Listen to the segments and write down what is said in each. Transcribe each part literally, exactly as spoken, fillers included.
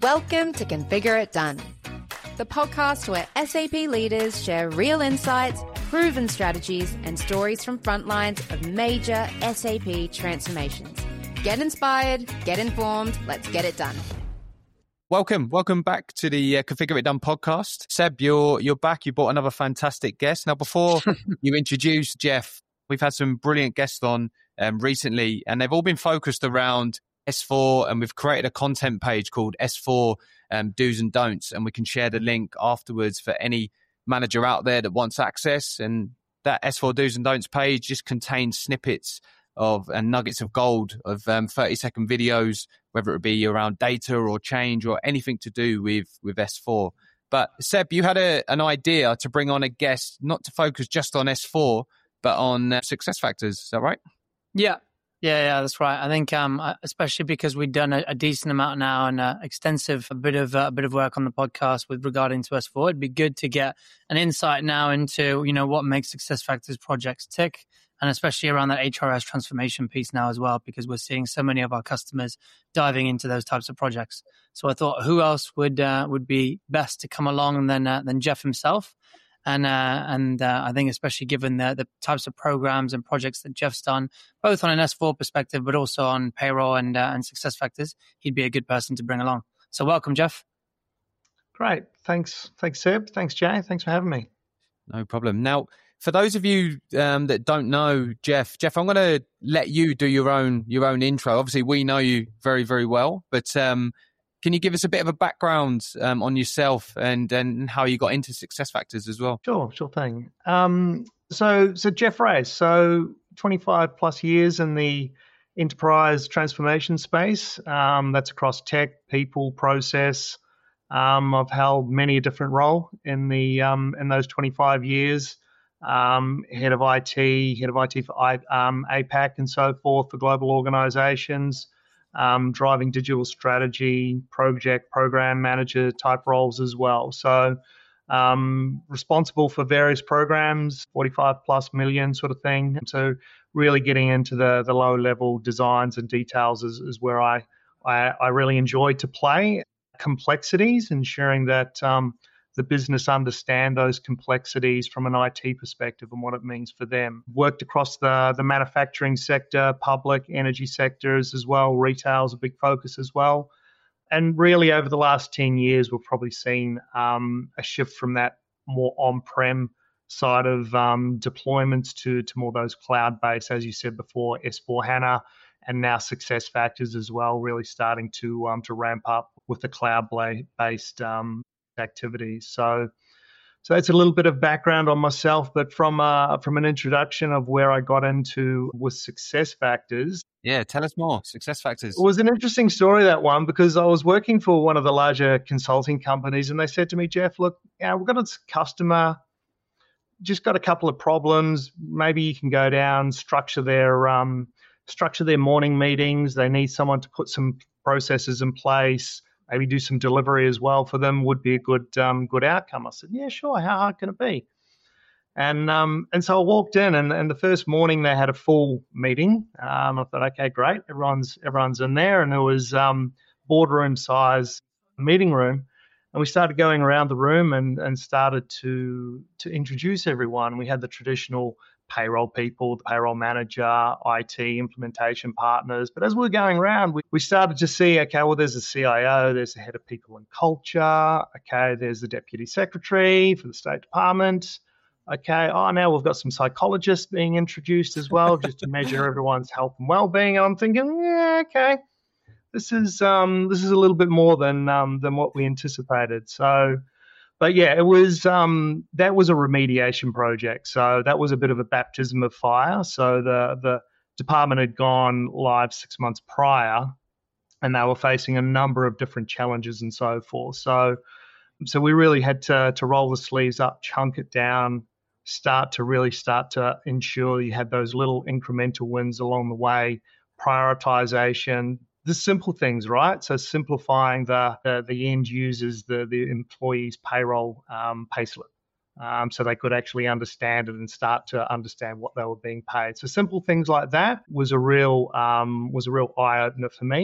Welcome to Configure It Done, the podcast where S A P leaders share real insights, proven strategies, and stories from frontlines of major S A P transformations. Get inspired, get informed, let's get it done. Welcome, welcome back to the uh, Configure It Done podcast. Seb, you're you're back. You brought another fantastic guest. Now, before you introduce Jeff, we've had some brilliant guests on um, recently, and they've all been focused around S four, and we've created a content page called S four um, Do's and Don'ts, and we can share the link afterwards for any manager out there that wants access. And that S four Do's and Don'ts page just contains snippets of and nuggets of gold of um, thirty second videos, whether it be around data or change or anything to do with, with S four. But Seb, you had a, an idea to bring on a guest, not to focus just on S four, but on uh, success factors. Is that right? Yeah. Yeah, yeah, that's right. I think, um, especially because we've done a, a decent amount now and uh, extensive a bit of uh, a bit of work on the podcast with regarding to S four. It'd be good to get an insight now into you know what makes success factors projects tick, and especially around that H R S transformation piece now as well, because we're seeing so many of our customers diving into those types of projects. So I thought, who else would uh, would be best to come along than uh, than Jeff himself? And uh, and uh, I think especially given the, the types of programs and projects that Jeff's done, both on an S four perspective, but also on payroll and uh, and success factors, he'd be a good person to bring along. So welcome, Jeff. Great. Thanks. Thanks, Seb. Thanks, Jay. Thanks for having me. No problem. Now, for those of you um, that don't know Jeff, Jeff, I'm going to let you do your own your own intro. Obviously, we know you very, very well, but um, can you give us a bit of a background um, on yourself and, and how you got into success factors as well? Sure, sure thing. Um, so, so Jeff Race, so twenty-five plus years in the enterprise transformation space. Um, that's across tech, people, process. Um, I've held many a different role in the um, in those twenty-five years. Um, head of I T, head of I T for I, um, APAC and so forth for global organizations. Um, driving digital strategy, project, program manager type roles as well. So um, responsible for various programs, forty-five plus million sort of thing. So really getting into the the low level designs and details is, is where I, I I really enjoy to play. Complexities, ensuring that um, the business understand those complexities from an I T perspective and what it means for them. Worked across the, the manufacturing sector, public, energy sectors as well. Retail is a big focus as well. And really over the last ten years, we've probably seen um, a shift from that more on-prem side of um, deployments to, to more those cloud-based, as you said before, S four HANA, and now success factors as well, really starting to um, to ramp up with the cloud-based um activities. So so that's a little bit of background on myself, but from uh, from an introduction of where I got into with success factors. Yeah, tell us more. Success factors. It was an interesting story, that one, because I was working for one of the larger consulting companies and they said to me, Jeff, look, yeah, we've got a customer, just got a couple of problems. Maybe you can go down, structure their um, structure their morning meetings. They need someone to put some processes in place. Maybe do some delivery as well for them would be a good um, good outcome. I said, yeah, sure. How hard can it be? And um, and so I walked in, and, and the first morning they had a full meeting. Um, I thought, okay, great. Everyone's everyone's in there, and it was um, boardroom size meeting room. And we started going around the room and and started to to introduce everyone. We had the traditional payroll people, the payroll manager, I T, implementation partners. But as we were going around, we, we started to see, okay, well, there's a C I O, there's the head of people and culture, okay, there's the deputy secretary for the State Department, okay, oh, now we've got some psychologists being introduced as well, just to measure everyone's health and well-being. And I'm thinking, yeah, okay, this is um, this is a little bit more than um, than what we anticipated. So. But yeah, it was um, that was a remediation project. So that was a bit of a baptism of fire. So the the department had gone live six months prior, and they were facing a number of different challenges and so forth. So so we really had to to roll the sleeves up, chunk it down, start to really start to ensure you had those little incremental wins along the way, prioritization. The simple things, right? So simplifying the the, the end users, the the employees' payroll um, payslip, um, so they could actually understand it and start to understand what they were being paid. So simple things like that was a real um, was a real eye opener for me.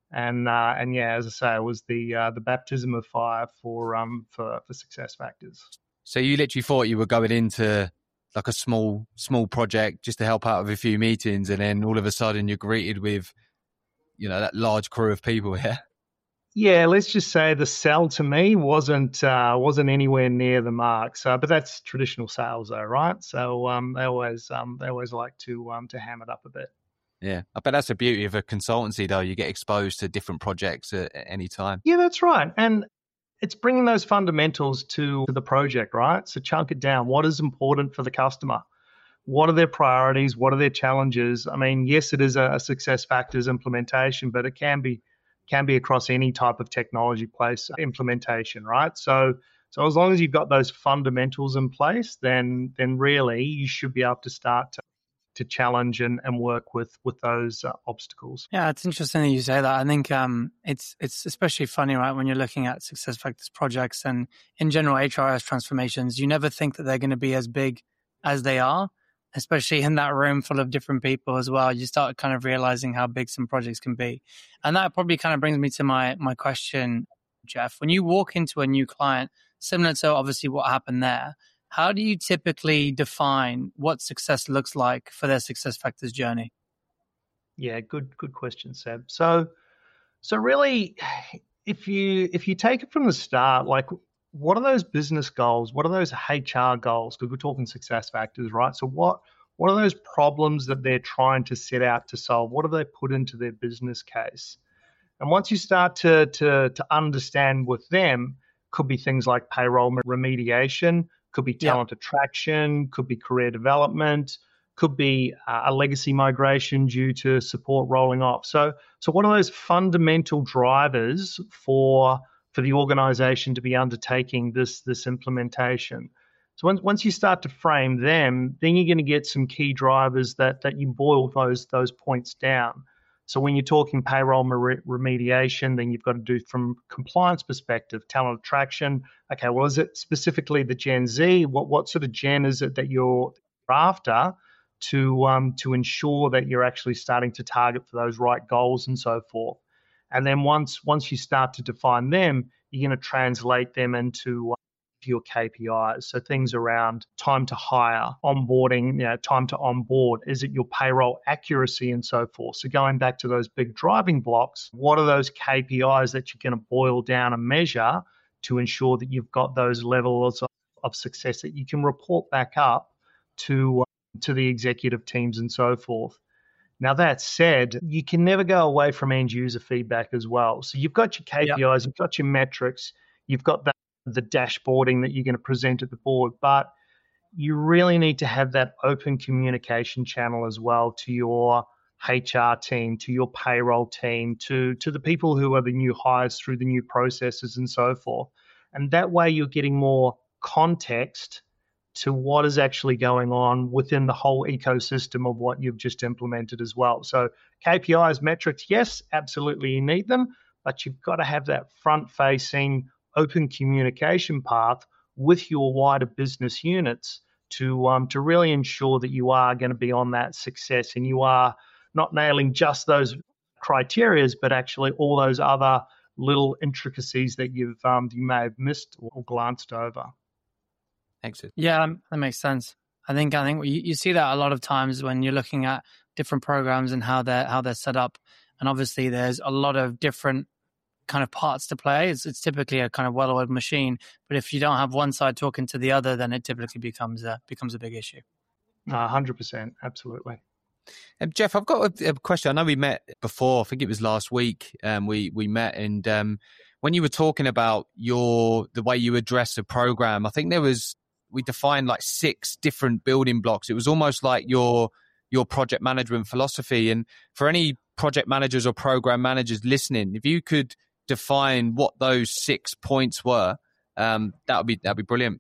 And uh, and yeah, as I say, it was the uh, the baptism of fire for um for for SuccessFactors. So you literally thought you were going into like a small small project just to help out with a few meetings, and then all of a sudden you're greeted with, you know, that large crew of people here. Yeah, let's just say the sell to me wasn't uh, wasn't anywhere near the mark. So, but that's traditional sales, though, right? So um, they always um, they always like to um, to ham it up a bit. Yeah, I bet that's the beauty of a consultancy, though. You get exposed to different projects at, at any time. Yeah, that's right, and it's bringing those fundamentals to, to the project, right? So chunk it down. What is important for the customer? What are their priorities? What are their challenges? I mean, yes, it is a, a SuccessFactors implementation, but it can be can be across any type of technology place implementation, right? So so as long as you've got those fundamentals in place, then then really you should be able to start to, to challenge and, and work with with those uh, obstacles. Yeah, it's interesting that you say that. I think um, it's it's especially funny, right, when you're looking at SuccessFactors projects and in general H R I S transformations, you never think that they're going to be as big as they are, especially in that room full of different people as well. You start kind of realizing how big some projects can be. And that probably kind of brings me to my my question, Jeff. When you walk into a new client, similar to obviously what happened there, how do you typically define what success looks like for their SuccessFactors journey? Yeah, good good question, Seb. So so really, if you if you take it from the start, like what are those business goals? What are those H R goals? Because we're talking SuccessFactors, right? So what what are those problems that they're trying to set out to solve? What have they put into their business case? And once you start to to to understand with them, could be things like payroll remediation, could be talent yeah. attraction, could be career development, could be uh, a legacy migration due to support rolling off. So so what are those fundamental drivers for for the organization to be undertaking this, this implementation? So once, once you start to frame them, then you're going to get some key drivers that, that you boil those, those points down. So when you're talking payroll remediation, then you've got to do from compliance perspective, talent attraction. Okay, well, is it specifically the Gen Z? What, what sort of gen is it that you're after to, um, to ensure that you're actually starting to target for those right goals and so forth? And then once once you start to define them, you're going to translate them into uh, your K P Is. So things around time to hire, onboarding, you know, time to onboard. Is it your payroll accuracy and so forth? So going back to those big driving blocks, what are those K P Is that you're going to boil down and measure to ensure that you've got those levels of, of success that you can report back up to uh, to the executive teams and so forth? Now, that said, you can never go away from end user feedback as well. So you've got your K P Is, yep. you've got your metrics, you've got the, the dashboarding that you're going to present at the board, but you really need to have that open communication channel as well to your H R team, to your payroll team, to, to the people who are the new hires through the new processes and so forth. And that way you're getting more context to what is actually going on within the whole ecosystem of what you've just implemented as well. So K P Is, metrics, yes, absolutely you need them, but you've got to have that front-facing open communication path with your wider business units to um, to really ensure that you are going to be on that success and you are not nailing just those criterias, but actually all those other little intricacies that you've um, you may have missed or glanced over. Exit. Yeah, that makes sense. I think I think you, you see that a lot of times when you're looking at different programs and how they're how they're set up. And obviously, there's a lot of different kind of parts to play. It's, it's typically a kind of well-oiled machine. But if you don't have one side talking to the other, then it typically becomes a becomes a big issue. one hundred percent, absolutely. Um, Jeff, I've got a, a question. I know we met before. I think it was last week. Um, we we met, and um, when you were talking about your the way you address a program, I think there was. We defined like six different building blocks. It was almost like your your project management philosophy. And for any project managers or program managers listening, if you could define what those six points were, um, that would be that'd be brilliant.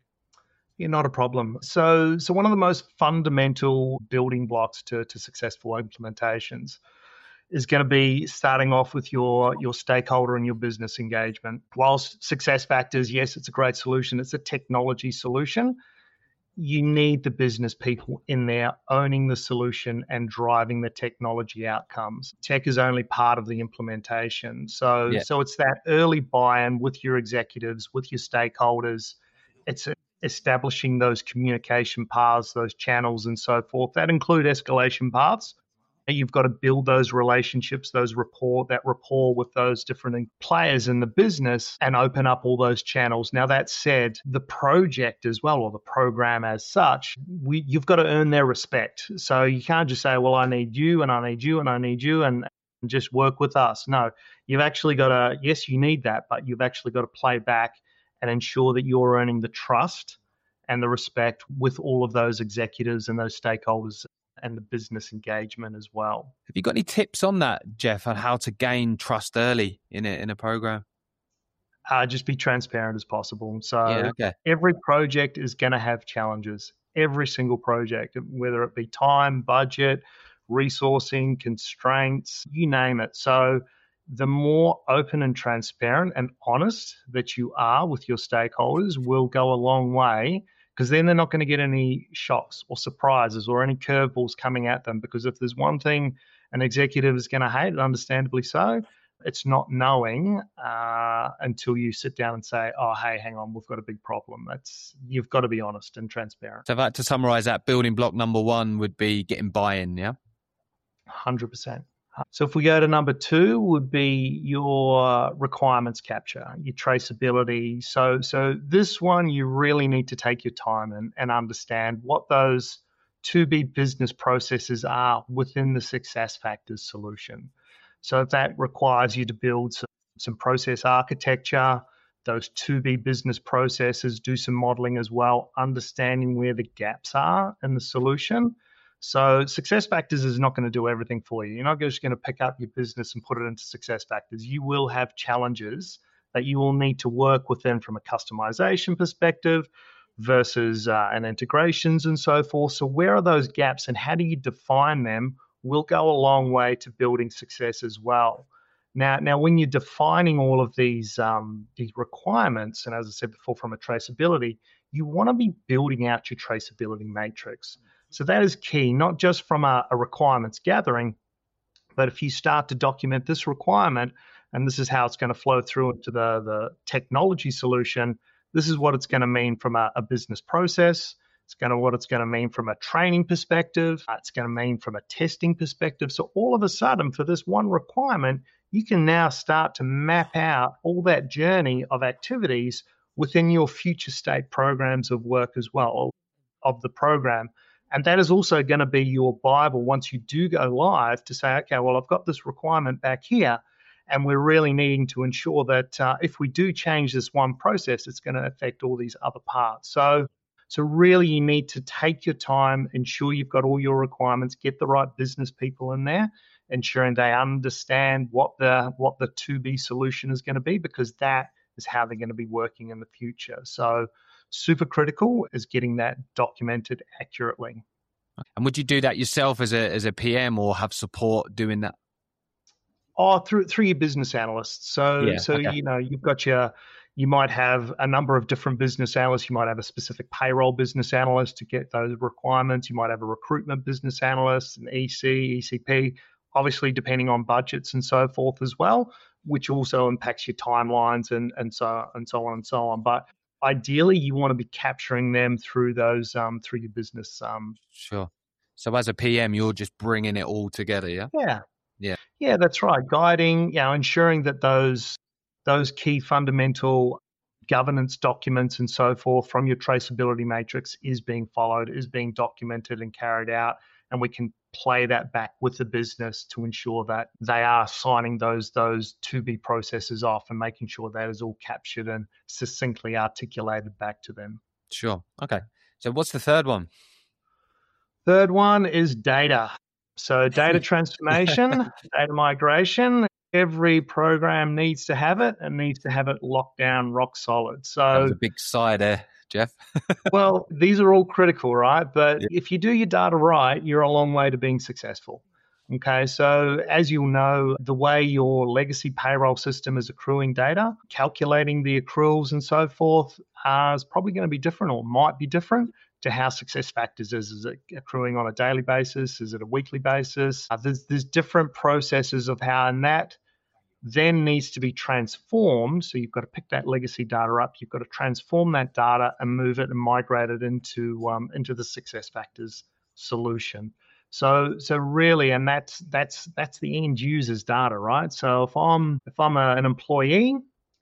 Yeah, not a problem. So, so one of the most fundamental building blocks to, to successful implementations is going to be starting off with your, your stakeholder and your business engagement. Whilst SuccessFactors, yes, it's a great solution. It's a technology solution. you need the business people in there owning the solution and driving the technology outcomes. Tech is only part of the implementation. So, Yeah. so it's that early buy-in with your executives, with your stakeholders. It's establishing those communication paths, those channels and so forth. That include escalation paths. You've got to build those relationships, those rapport, that rapport with those different players in the business and open up all those channels. Now, that said, the project as well, or the program as such, we, you've got to earn their respect. So you can't just say, well, I need you and I need you and I need you and, and just work with us. No, you've actually got to, yes, you need that, but you've actually got to play back and ensure that you're earning the trust and the respect with all of those executives and those stakeholders and the business engagement as well. Have you got any tips on that, Jeff, on how to gain trust early in a, in a program? Uh, just be transparent as possible. So yeah, okay. Every project is going to have challenges. Every single project, whether it be time, budget, resourcing, constraints, you name it. So the more open and transparent and honest that you are with your stakeholders will go a long way, because then they're not going to get any shocks or surprises or any curveballs coming at them. Because if there's one thing an executive is going to hate, and understandably so, it's not knowing uh, until you sit down and say, oh, hey, hang on, we've got a big problem. That's, you've got to be honest and transparent. So if I had to summarize that, building block number one would be getting buy-in, yeah? one hundred percent. So if we go to number two, would be your requirements capture, your traceability. So so this one, you really need to take your time and, and understand what those to-be business processes are within the SuccessFactors solution. So if that requires you to build some, some process architecture, those to-be business processes, do some modeling as well, understanding where the gaps are in the solution. So SuccessFactors is not going to do everything for you. You're not just going to pick up your business and put it into SuccessFactors. You will have challenges that you will need to work within from a customization perspective versus uh, and integrations and so forth. So where are those gaps and how do you define them will go a long way to building success as well. Now, now when you're defining all of these, um, these requirements, and as I said before, from a traceability, you want to be building out your traceability matrix. So that is key, not just from a, a requirements gathering, but if you start to document this requirement, and this is how it's going to flow through into the, the technology solution, this is what it's going to mean from a, a business process. It's going to what it's going to mean from a training perspective. It's going to mean from a testing perspective. So all of a sudden, for this one requirement, you can now start to map out all that journey of activities within your future state programs of work as well, of the program. And that is also going to be your Bible once you do go live to say, okay, well, I've got this requirement back here, and we're really needing to ensure that uh, if we do change this one process, it's going to affect all these other parts. So, so really you need to take your time, ensure you've got all your requirements, get the right business people in there, ensuring they understand what the what the to-be solution is going to be, because that is how they're going to be working in the future. So super critical is getting that documented accurately. And would you do that yourself as a as a P M or have support doing that? Oh, through through your business analysts. So yeah, so okay. you know, you've got your you might have a number of different business analysts. You might have a specific payroll business analyst to get those requirements. You might have a recruitment business analyst, an E C, E C P, obviously depending on budgets and so forth as well, which also impacts your timelines and and so and so on and so on. But ideally, you want to be capturing them through those um, through your business. Um, sure. So as a P M, you're just bringing it all together, yeah? Yeah. Yeah. Yeah, that's right. Guiding, you know, ensuring that those those key fundamental governance documents and so forth from your traceability matrix is being followed, is being documented and carried out, and we can play that back with the business to ensure that they are signing those those to-be processes off and making sure that is all captured and succinctly articulated back to them. Sure. Okay. So what's the third one? Third one is data. So data transformation, data migration. Every program needs to have it and needs to have it locked down, rock solid. So that was a big sigh there, Jeff. Well, these are all critical, right? But yeah. if you do your data right, you're a long way to being successful. Okay, so as you'll know, the way your legacy payroll system is accruing data, calculating the accruals and so forth uh, is probably going to be different or might be different to how success factors is. Is it accruing on a daily basis? Is it a weekly basis? Uh, there's, there's different processes of how, and that then needs to be transformed. So you've got to pick that legacy data up. You've got to transform that data and move it and migrate it into um, into the success factors solution. So so really, and that's that's that's the end user's data, right? So if I'm if I'm a, an employee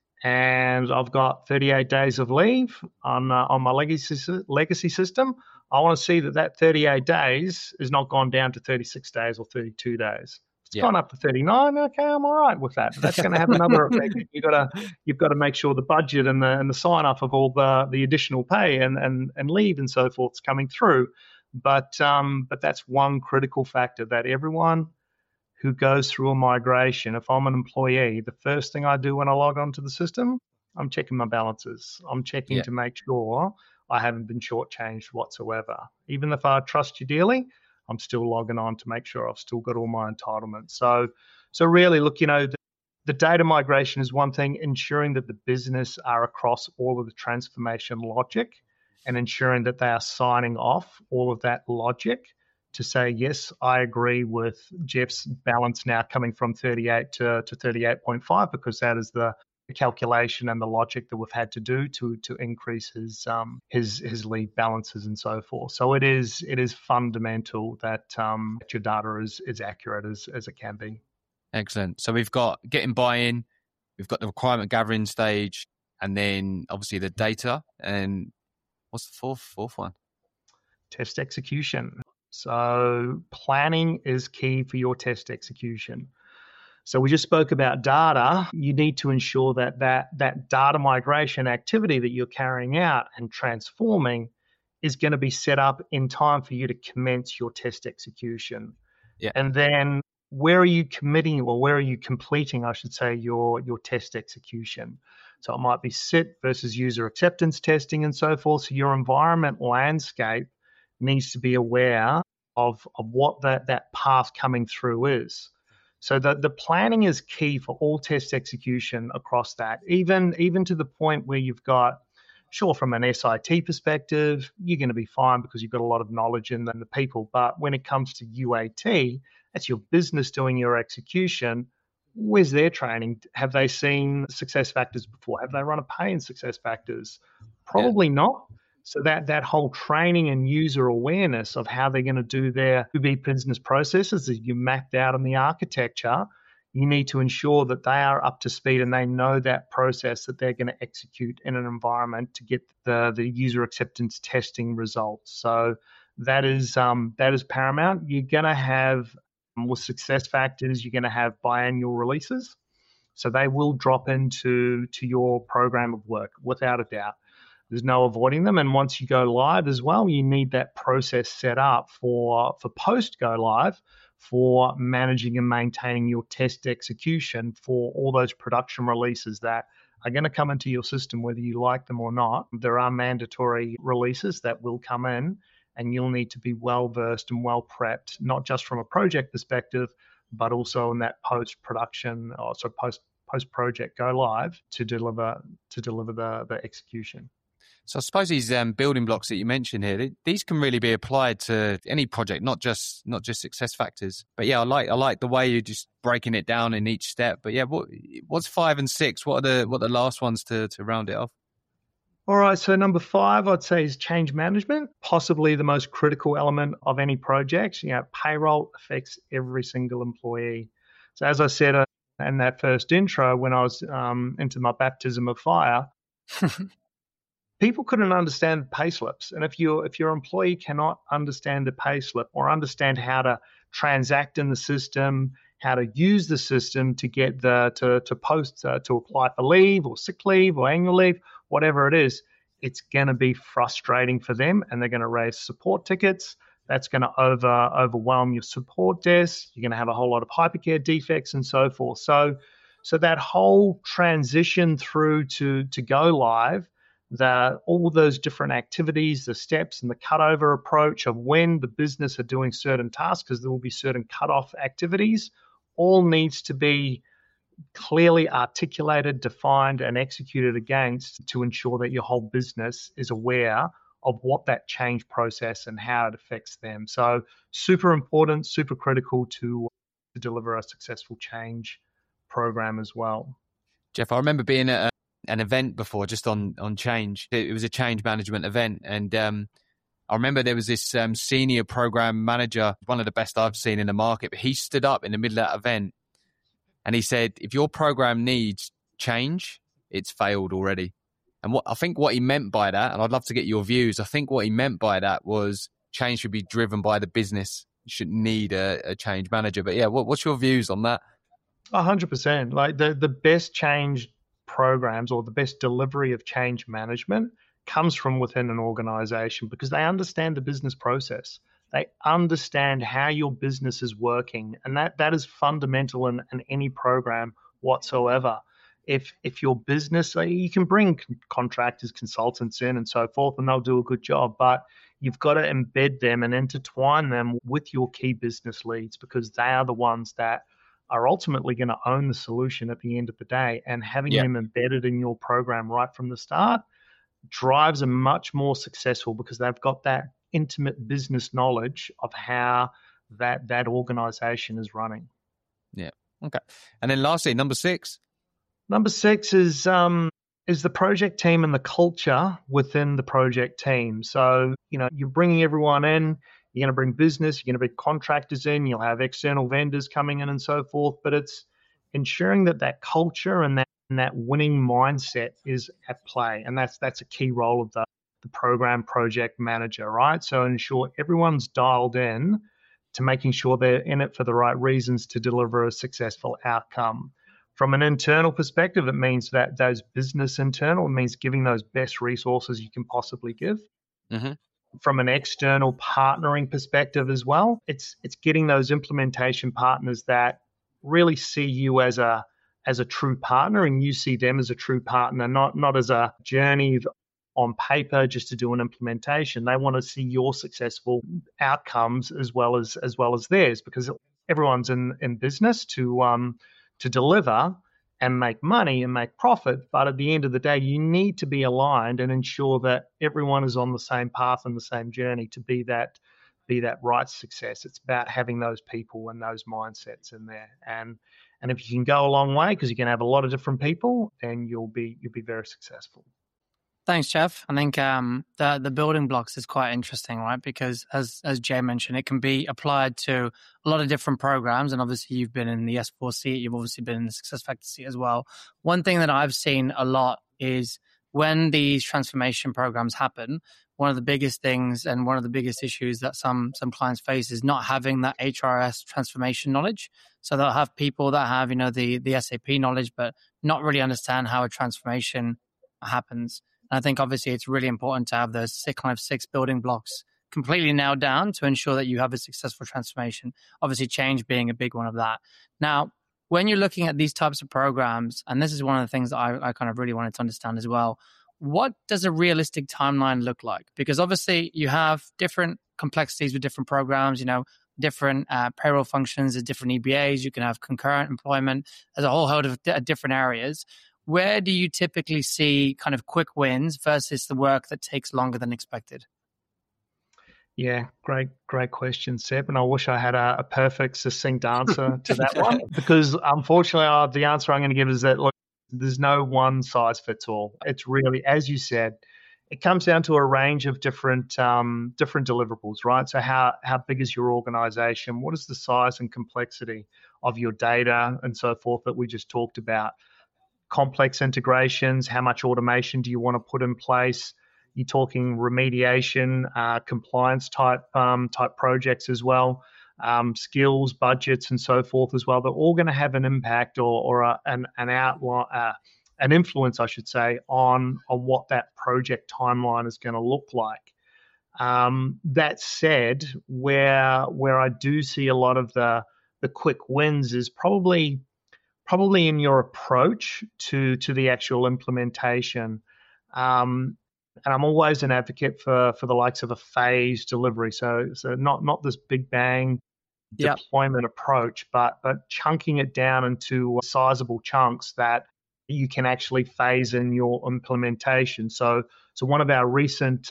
and I've got thirty-eight days of leave on uh, on my legacy legacy system, I want to see that that thirty-eight days is not gone down to thirty-six days or thirty-two days. It's yeah. gone up to thirty-nine. Okay, I'm all right with that. But that's going to have another effect. You got to you've got to make sure the budget and the and the sign off of all the the additional pay and and and leave and so forth is coming through. But um, but that's one critical factor, that everyone who goes through a migration, if I'm an employee, the first thing I do when I log onto the system, I'm checking my balances. I'm checking yeah. to make sure I haven't been shortchanged whatsoever. Even if I trust you dearly, I'm still logging on to make sure I've still got all my entitlements. So, so really, look, you know, the, the data migration is one thing, ensuring that the business are across all of the transformation logic and ensuring that they are signing off all of that logic to say, yes, I agree with Jeff's balance now coming from thirty-eight to, to thirty-eight point five, because that is the calculation and the logic that we've had to do to to increase his um his his leave balances and so forth. So it is it is fundamental that um that your data is is accurate as as it can be. Excellent. So we've got getting buy-in, we've got the requirement gathering stage, and then obviously the data. And what's the fourth fourth one? Test execution. So planning is key for your test execution. So we just spoke about data. You need to ensure that that, that data migration activity that you're carrying out and transforming is going to be set up in time for you to commence your test execution. Yeah. And then where are you committing, or where are you completing, I should say, your, your test execution? So it might be S I T versus user acceptance testing and so forth. So your environment landscape needs to be aware of, of what that, that path coming through is. So the, the planning is key for all test execution across that, even, even to the point where you've got, sure, from an S I T perspective, you're going to be fine because you've got a lot of knowledge in the, in the people. But when it comes to U A T, that's your business doing your execution. Where's their training? Have they seen success factors before? Have they run a pay in success factors? Probably yeah. not. So that, that whole training and user awareness of how they're going to do their U B business processes that you mapped out in the architecture, you need to ensure that they are up to speed and they know that process that they're going to execute in an environment to get the, the user acceptance testing results. So that is um, that is paramount. You're going to have, with success factors, you're going to have biannual releases. So they will drop into to your program of work without a doubt. There's no avoiding them. And once you go live as well, you need that process set up for, for post go live, for managing and maintaining your test execution for all those production releases that are going to come into your system, whether you like them or not. There are mandatory releases that will come in, and you'll need to be well versed and well prepped, not just from a project perspective, but also in that post production or so post post project go live to deliver to deliver the, the execution. So I suppose these um, building blocks that you mentioned here, they, these can really be applied to any project, not just not just success factors. But yeah, I like I like the way you're just breaking it down in each step. But yeah, what what's five and six? What are the what are the last ones to to round it off? All right, so number five, I'd say, is change management, possibly the most critical element of any project. You know, payroll affects every single employee. So as I said uh, in that first intro, when I was um, into my baptism of fire, people couldn't understand the pay slips. And if, you, if your employee cannot understand the pay slip or understand how to transact in the system, how to use the system to get the to, to post, uh, to apply for leave or sick leave or annual leave, whatever it is, it's going to be frustrating for them, and they're going to raise support tickets. That's going to over overwhelm your support desk. You're going to have a whole lot of hypercare defects and so forth. So, so that whole transition through to to go live, the all those different activities, the steps, and the cutover approach of when the business are doing certain tasks, because there will be certain cutoff activities, all needs to be clearly articulated, defined, and executed against to ensure that your whole business is aware of what that change process and how it affects them. So super important, super critical to, to deliver a successful change program as well. Jeff, I remember being at a, an event before just on, on change. It, it was a change management event. And um, I remember there was this um, senior program manager, one of the best I've seen in the market, but he stood up in the middle of that event and he said, if your program needs change, it's failed already. And what I think what he meant by that, and I'd love to get your views, I think what he meant by that was change should be driven by the business. You shouldn't need a, a change manager. But yeah, what, what's your views on that? A hundred percent. Like the, the best change programs or the best delivery of change management comes from within an organization because they understand the business process. They understand how your business is working. And that, that is fundamental in, in any program whatsoever. If if your business, you can bring contractors, consultants in and so forth, and they'll do a good job, but you've got to embed them and intertwine them with your key business leads because they are the ones that are ultimately going to own the solution at the end of the day. And having yeah. them embedded in your program right from the start drives them much more successful because they've got that intimate business knowledge of how that that organization is running. Yeah. Okay. And then lastly, number six. Number six is um, is the project team and the culture within the project team. So, you know, you're bringing everyone in, you're going to bring business, you're going to bring contractors in, you'll have external vendors coming in and so forth, but it's ensuring that that culture and that, and that winning mindset is at play. And that's that's a key role of the, the program project manager, right? So ensure everyone's dialed in to making sure they're in it for the right reasons to deliver a successful outcome. From an internal perspective, it means that those business internal, it means giving those best resources you can possibly give. Mm-hmm. From an external partnering perspective as well, it's it's getting those implementation partners that really see you as a as a true partner and you see them as a true partner, not not as a journey on paper just to do an implementation. They want to see your successful outcomes as well as as well as theirs because everyone's in, in business to um to deliver and make money and make profit. But at the end of the day, you need to be aligned and ensure that everyone is on the same path and the same journey to be that be that right success. It's about having those people and those mindsets in there. And and if you can go a long way, because you can have a lot of different people, then you'll be you'll be very successful. Thanks, Jeff. I think um, the the building blocks is quite interesting, right? Because as as Jay mentioned, it can be applied to a lot of different programs. And obviously, you've been in the S four seat. You've obviously been in the SuccessFactors seat as well. One thing that I've seen a lot is when these transformation programs happen, one of the biggest things and one of the biggest issues that some some clients face is not having that H R S transformation knowledge. So they'll have people that have, you know, the the S A P knowledge, but not really understand how a transformation happens. And I think obviously it's really important to have those six, kind of six building blocks completely nailed down to ensure that you have a successful transformation. Obviously, change being a big one of that. Now, when you're looking at these types of programs, and this is one of the things that I, I kind of really wanted to understand as well, what does a realistic timeline look like? Because obviously you have different complexities with different programs, you know, different uh, payroll functions, there's different E B As, you can have concurrent employment, there's a whole host of d- different areas. Where do you typically see kind of quick wins versus the work that takes longer than expected? Yeah, great, great question, Seb. And I wish I had a, a perfect, succinct answer to that one because unfortunately, uh, the answer I'm going to give is that, look, there's no one size fits all. It's really, as you said, it comes down to a range of different um, different deliverables, right? So how how big is your organization? What is the size and complexity of your data and so forth that we just talked about? Complex integrations, how much automation do you want to put in place? You're talking remediation, uh, compliance type um, type projects as well, um, skills, budgets, and so forth as well. They're all going to have an impact or, or a, an an outline, uh, an influence, I should say, on on what that project timeline is going to look like. Um, that said, where where I do see a lot of the the quick wins is probably probably in your approach to to the actual implementation. Um, and I'm always an advocate for for the likes of a phased delivery. So so not not this big bang yep. deployment approach, but but chunking it down into sizable chunks that you can actually phase in your implementation. So so one of our recent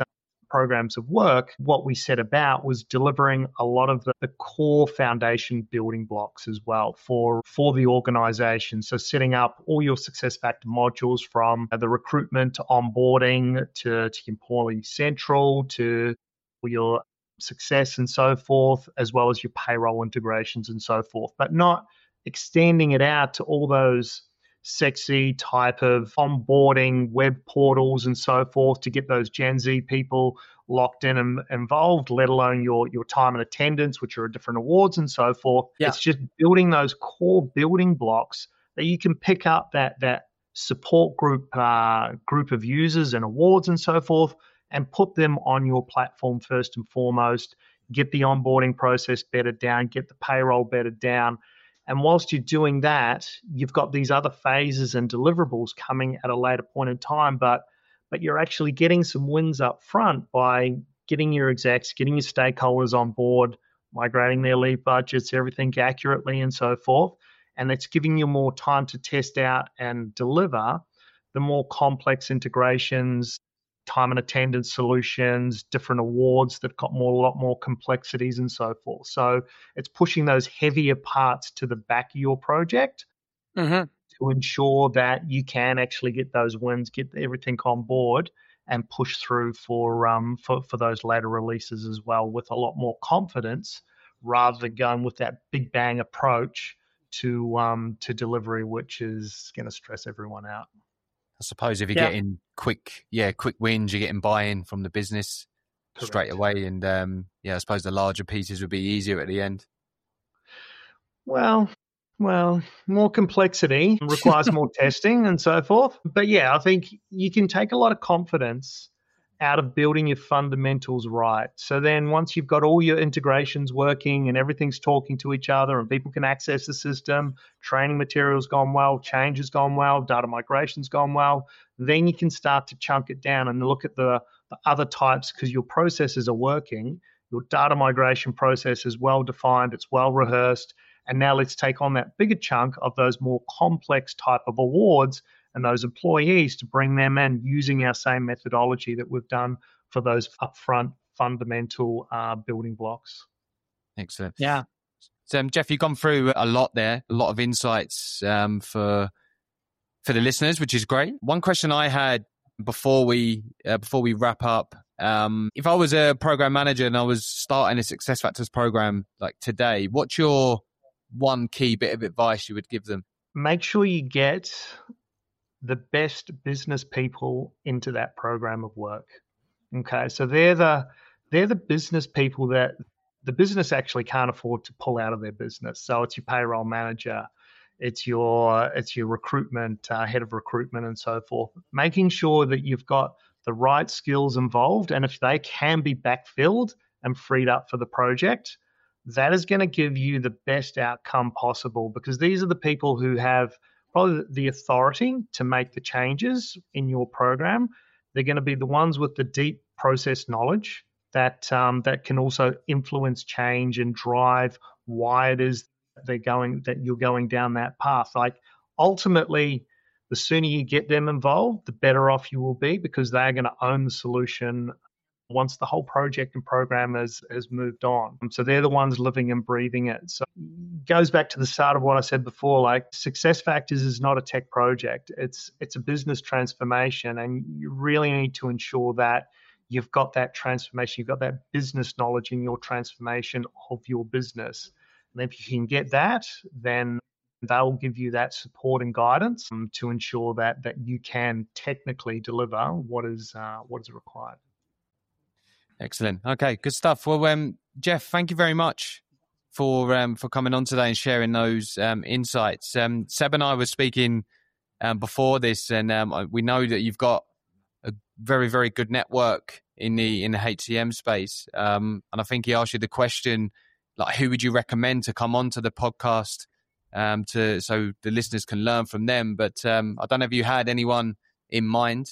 programs of work, what we set about was delivering a lot of the, the core foundation building blocks as well for, for the organization. So setting up all your SuccessFactors modules from the recruitment to onboarding to, to Employee Central to your success and so forth, as well as your payroll integrations and so forth, but not extending it out to all those sexy type of onboarding web portals and so forth to get those Gen Z people locked in and involved, let alone your, your time and attendance, which are different awards and so forth. Yeah. It's just building those core building blocks that you can pick up that that support group uh, group of users and awards and so forth and put them on your platform first and foremost, get the onboarding process bedded down, get the payroll bedded down. And whilst you're doing that, you've got these other phases and deliverables coming at a later point in time, but but you're actually getting some wins up front by getting your execs, getting your stakeholders on board, migrating their leave budgets, everything accurately and so forth. And it's giving you more time to test out and deliver the more complex integrations, time and attendance solutions, different awards that got more, a lot more complexities and so forth. So it's pushing those heavier parts to the back of your project mm-hmm. to ensure that you can actually get those wins, get everything on board and push through for um for, for those later releases as well with a lot more confidence rather than going with that big bang approach to um to delivery, which is going to stress everyone out. I suppose if you're yeah. getting quick, yeah, quick wins, you're getting buy-in from the business Correct. straight away. And um, yeah, I suppose the larger pieces would be easier at the end. Well, well, more complexity requires more testing and so forth. But yeah, I think you can take a lot of confidence out of building your fundamentals right. So then once you've got all your integrations working and everything's talking to each other and people can access the system, training materials gone well, change has gone well, data migration's gone well, then you can start to chunk it down and look at the, the other types because your processes are working. Your data migration process is well defined, it's well rehearsed. And now let's take on that bigger chunk of those more complex type of awards and those employees to bring them in using our same methodology that we've done for those upfront fundamental uh, building blocks. Excellent. Yeah. So, um, Jeff, you've gone through a lot there, a lot of insights um, for for the listeners, which is great. One question I had before we uh, before we wrap up, um, if I was a program manager and I was starting a SuccessFactors program like today, what's your one key bit of advice you would give them? Make sure you get the best business people into that program of work. Okay, so they're the they're the business people that the business actually can't afford to pull out of their business. So it's your payroll manager, it's your it's your recruitment uh, head of recruitment and so forth. Making sure that you've got the right skills involved, and if they can be backfilled and freed up for the project, that is going to give you the best outcome possible because these are the people who have probably the authority to make the changes in your program. They're going to be the ones with the deep process knowledge that um, that can also influence change and drive why it is they're going that you're going down that path. Like ultimately, the sooner you get them involved, the better off you will be because they're going to own the solution once the whole project and program has, has moved on. So they're the ones living and breathing it. So it goes back to the start of what I said before, like SuccessFactors is not a tech project. It's it's a business transformation, and you really need to ensure that you've got that transformation, you've got that business knowledge in your transformation of your business. And if you can get that, then they'll give you that support and guidance um, to ensure that that you can technically deliver what is uh, what is required. Excellent. Okay, good stuff. Well, um, Jeff, thank you very much for um, for coming on today and sharing those um, insights. Um, Seb and I were speaking um, before this, and um, we know that you've got a very, very good network in the in the H C M space. Um, and I think he asked you the question, like, who would you recommend to come onto the podcast um, to so the listeners can learn from them? But um, I don't know if you had anyone in mind.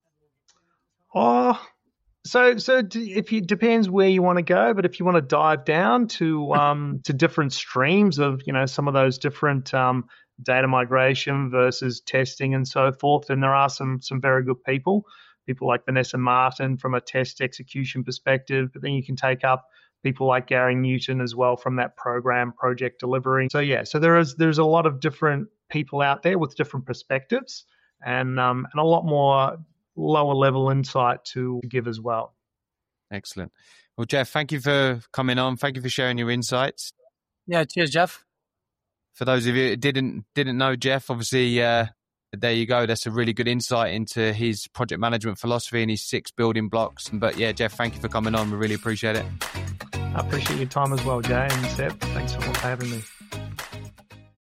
Oh. So, so if you depends where you want to go, but if you want to dive down to um, to different streams of, you know, some of those different um, data migration versus testing and so forth, then there are some some very good people. people like Vanessa Martin from a test execution perspective, but then you can take up people like Gary Newton as well from that program project delivery. So yeah, so there is there's a lot of different people out there with different perspectives and um, and a lot more lower level insight to give as well. Excellent. Well, Jeff, thank you for coming on. Thank you for sharing your insights. Yeah, cheers, Jeff. For those of you who didn't didn't know Jeff, obviously, uh, there you go. That's a really good insight into his project management philosophy and his six building blocks. But yeah, Jeff, thank you for coming on. We really appreciate it. I appreciate your time as well, Jay and Seb. Thanks for having me.